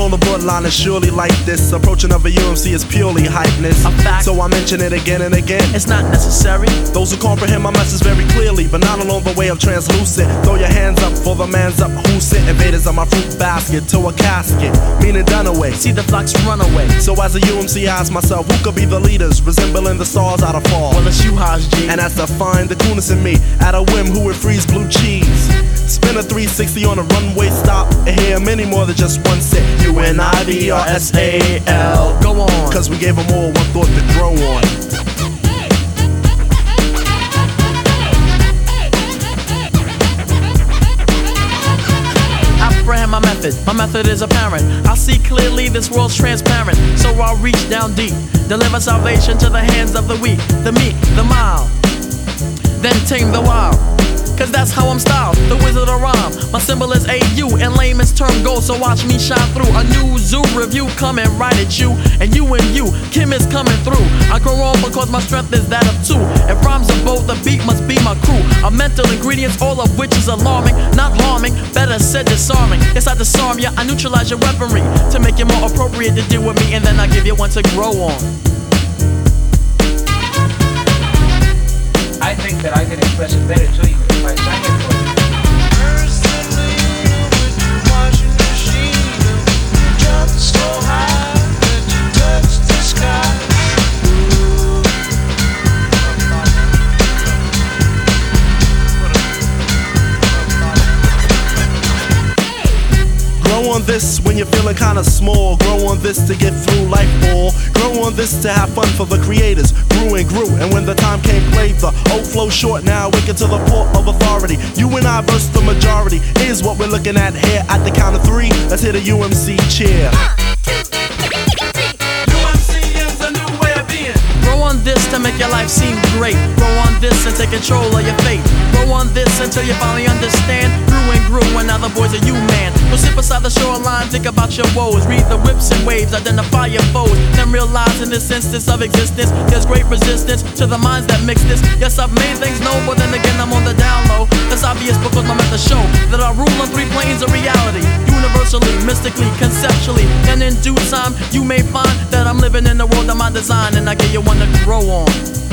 along the borderline is surely like this. Approaching of a UMC is purely hypeness. A fact. So I mention it again and again. It's not necessary. Those who comprehend my message very clearly, but not along the way of translucent. Throw your hands up for the man's up who sit. Invaders on my fruit basket to a casket, meaning done away. See the flocks run away. So as a UMC, I ask myself, who could be the leaders, resembling the stars out of fall? Well, it's you, Haj G. And that's to find the coolness in me. At a whim, who would freeze blue cheese? Spin a 360 on a runway stop and hear many more than just one sit. UNIVERSAL. Go on. Cause we gave them all one thought to grow on. Apprehend my method. My method is apparent. I see clearly this world's transparent. So I'll reach down deep. Deliver salvation to the hands of the weak, the meek, the mild. Then tame the wild. Cause that's how I'm styled, the wizard of rhyme. My symbol is AU, and layman's term gold. So watch me shine through a new zoo review coming right at you. And you, Kim is coming through. I grow on because my strength is that of two. If rhymes are both, the beat must be my crew. A mental ingredients, all of which is alarming. Not harming, better said disarming. Yes, I disarm ya, I neutralize your weaponry to make it more appropriate to deal with me. And then I give you one to grow on. I think that I can express it better to you if I sang it for you. Grow on this when you're feeling kinda small. Grow on this to get through life all. Grow on this to have fun for the creators. Grew and grew, and when the time came, played the old flow short. Now wicked to the port of authority. You and I versus the majority is what we're looking at here. At the count of three, let's hit a UMC cheer. UMC is a new way of being. Grow on this to make your life seem great. Grow on this and take control of your fate. Grow on this until you finally understand. Grew and grew, and now the boys are you, man. Go sit beside the shoreline, think about your woes. Read the whips and waves, identify your foes. Then realize in this instance of existence, there's great resistance to the minds that mix this. Yes, I've made things known, but then again I'm on the down low. That's obvious because my methods show that I rule on three planes of reality. Universally, mystically, conceptually. And in due time, you may find that I'm living in the world of my design. And I give you one to grow on.